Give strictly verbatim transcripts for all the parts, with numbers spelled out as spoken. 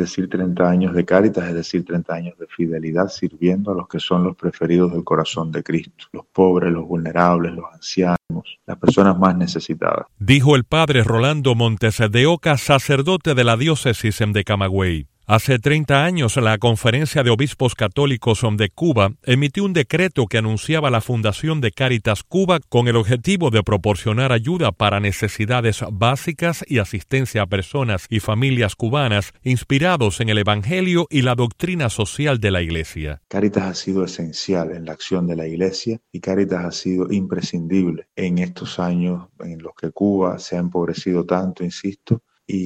decir treinta años de Cáritas, es decir, treinta años de fidelidad sirviendo a los que son los preferidos del corazón de Cristo, los pobres, los vulnerables, los ancianos, las personas más necesitadas. Dijo el padre Rolando Montes de Oca, sacerdote de la diócesis de Camagüey. Hace treinta años, la Conferencia de Obispos Católicos de Cuba emitió un decreto que anunciaba la fundación de Cáritas Cuba con el objetivo de proporcionar ayuda para necesidades básicas y asistencia a personas y familias cubanas inspirados en el Evangelio y la doctrina social de la Iglesia. Cáritas ha sido esencial en la acción de la Iglesia y Cáritas ha sido imprescindible en estos años en los que Cuba se ha empobrecido tanto, insisto,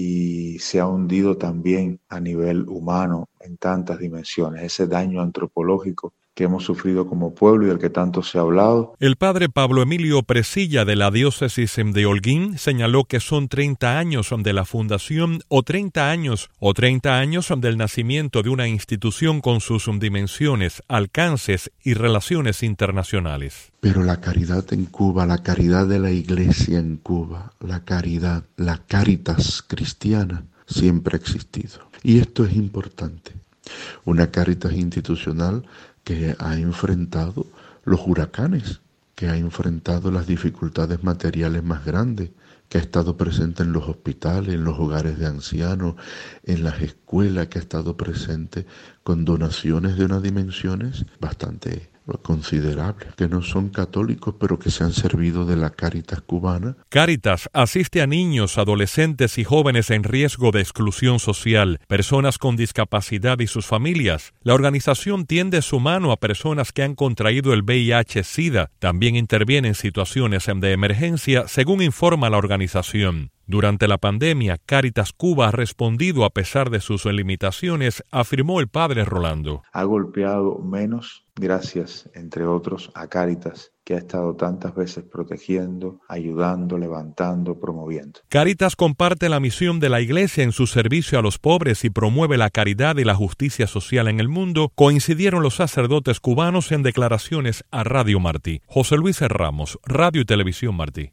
y se ha hundido también a nivel humano en tantas dimensiones. Ese daño antropológico que hemos sufrido como pueblo y del que tanto se ha hablado. El padre Pablo Emilio Presilla de la diócesis de Holguín señaló que son treinta años de la fundación o treinta años o treinta años del nacimiento de una institución con sus dimensiones, alcances y relaciones internacionales. Pero la caridad en Cuba, la caridad de la Iglesia en Cuba, la caridad, la Cáritas cristiana, siempre ha existido. Y esto es importante. Una Cáritas institucional que ha enfrentado los huracanes, que ha enfrentado las dificultades materiales más grandes, que ha estado presente en los hospitales, en los hogares de ancianos, en las escuelas, que ha estado presente con donaciones de unas dimensiones bastante considerables, que no son católicos, pero que se han servido de la Cáritas cubana. Cáritas asiste a niños, adolescentes y jóvenes en riesgo de exclusión social, personas con discapacidad y sus familias. La organización tiende su mano a personas que han contraído el V I H SIDA. También interviene en situaciones de emergencia, según informa la organización. Durante la pandemia, Cáritas Cuba ha respondido a pesar de sus limitaciones, afirmó el padre Rolando. Ha golpeado menos gracias, entre otros, a Cáritas, que ha estado tantas veces protegiendo, ayudando, levantando, promoviendo. Cáritas comparte la misión de la Iglesia en su servicio a los pobres y promueve la caridad y la justicia social en el mundo, coincidieron los sacerdotes cubanos en declaraciones a Radio Martí. José Luis Ramos, Radio y Televisión Martí.